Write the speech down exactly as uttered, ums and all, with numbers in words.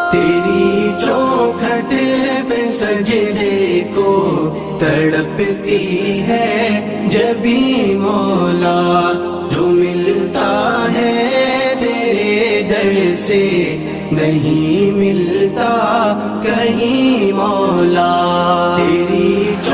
तेरी चौखट पे सजदे को तड़पती है जबी मौला, जो मिलता है तेरे दर से नहीं मिलता कहीं मौला। तेरी